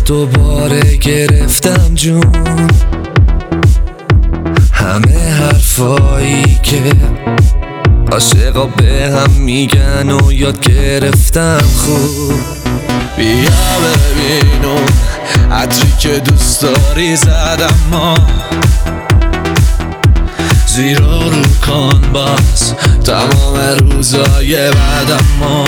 دوباره گرفتم جون، همه حرفایی که عاشقا به هم میگن و یاد گرفتم خوب. بیا ببین اون عطری که دوست داری زدم ما، زیرا رو کن باز تمام روزای بعدم ما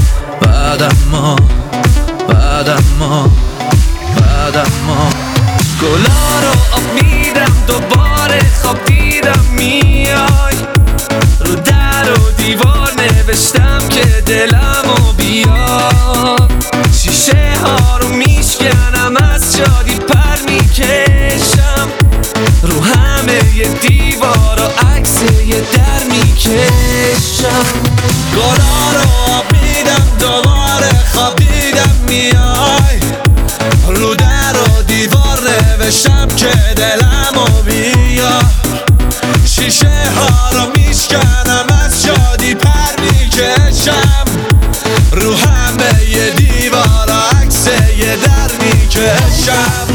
گلا رو آب میدم دوباره خواب دیدم میای، رو در و دیوار نوشتم که دلمو بیار، شیشه ها رو میشکنم از شادی پر میکشم، رو همه ی دیوار و عکس یه در میکشم. گلا رو آب میدم دوباره خواب دیدم میای، رو در و دیوار نوشتم که دلمو بیار، شیشه ها رو میشکنم از شادی پر میکشم، رو همه ی دیوار و عکس یه در میکشم.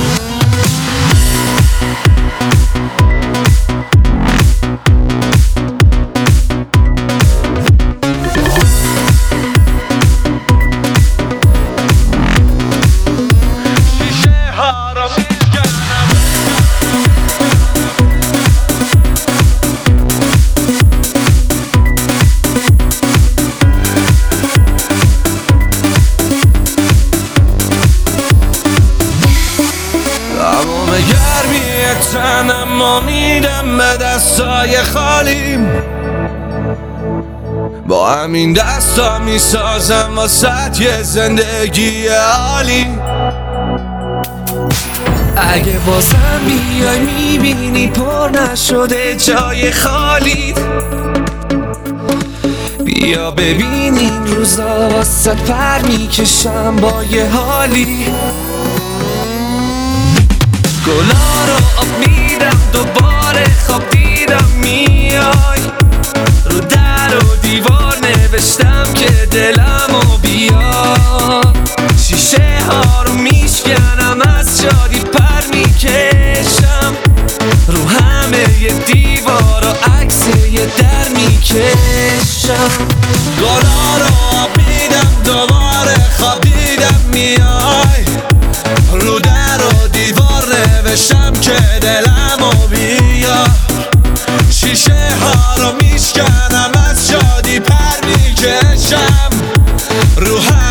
گرمی تنم ما میدم به دستای خالیم، با همین دستا میسازم واسه یه زندگی عالی. اگه بازم بیای میبینی پر نشده جای خالی، بیا ببین این روزا واسه پر میکشم با یه حالی. گلا رو آب میدم دوباره خواب دیدم میای، رو در و دیوار نوشتم که دلمو بیار، شیشه ها رو میشکنم از شادی پر میکشم، رو همه ی دیوار و عکس یه در میکشم. گلا رو آب میدم دوباره خواب دیدم میای، رو در و دیوار نوشتم که دلمو بیار، شیشه ها رو میشکنم از شادی پر میکشم، رو